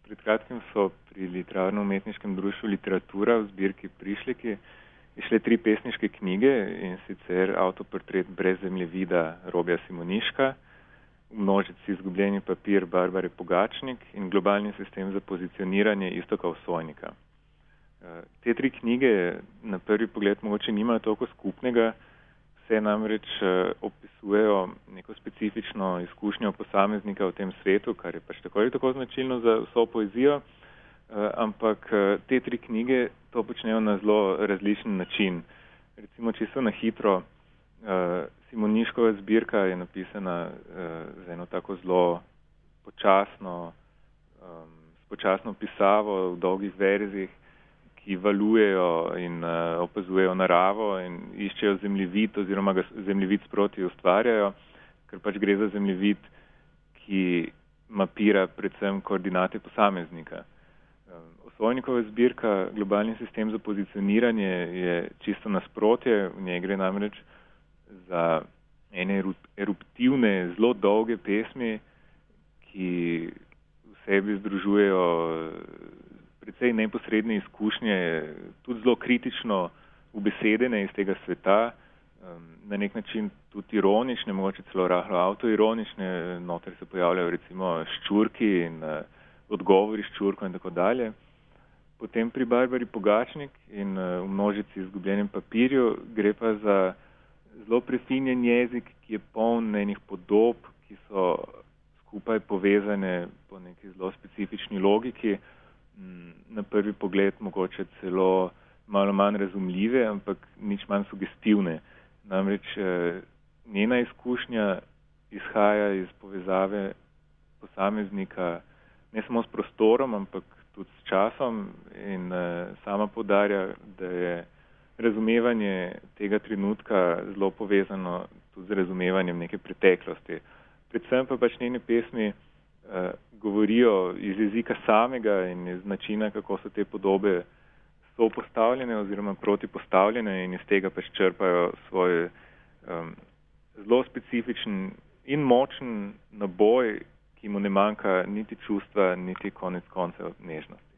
Pred kratkim so pri Literarno-umetniškem društvu Literatura v zbirki Prišleki išle 3 pesniške knjige, in sicer Avtoportret brez zemljevida Robija Simoniška, V množici izgubljeni papir Barbare Pogačnik in Globalni sistem za pozicioniranje Iztoka Osojnika. Te 3 knjige na prvi pogled mogoče nimajo toliko skupnega, vse namreč opisujejo neko specifično izkušnjo posameznika v tem svetu, kar je pač tako ali tako značilno za vso poezijo, ampak te 3 knjige to počnejo na zelo različen način. Recimo, čisto na hitro, Simoniškova zbirka je napisana z eno tako zelo počasno pisavo v dolgih verzih, ki valujejo in opazujejo naravo in iščejo zemljevid oziroma ga zemljevid sproti ustvarjajo, ker pač gre za zemljevid, ki mapira predvsem koordinate posameznika. Osojnikova zbirka Globalni sistem za pozicioniranje je čisto nasprotje, v njej gre namreč za ene eruptivne, zelo dolge pesmi, ki v sebi združujejo precej neposredne izkušnje, tudi zelo kritično ubesedene iz tega sveta, na nek način tudi ironične, mogoče celo rahlo avtoironične, noter se pojavljajo recimo ščurki in odgovori ščurko in tako dalje. Potem pri Barbari Pogačnik in v množici izgubljenem papirju gre pa za zelo prefinjen jezik, ki je poln enih podob, ki so skupaj povezane po neki zelo specifični logiki, na prvi pogled mogoče celo malo manj razumljive, ampak nič manj sugestivne. Namreč njena izkušnja izhaja iz povezave posameznika ne samo s prostorom, ampak tudi s časom, in sama poudarja, da je razumevanje tega trenutka zelo povezano tudi z razumevanjem neke preteklosti. Predvsem pa pač njene pesmi govorijo iz jezika samega in iz načina, kako so te podobe sopostavljene oziroma protipostavljene, in iz tega pač črpajo svoj zelo specifičen in močen naboj, ki mu ne manjka niti čustva, niti konec koncev nežnosti.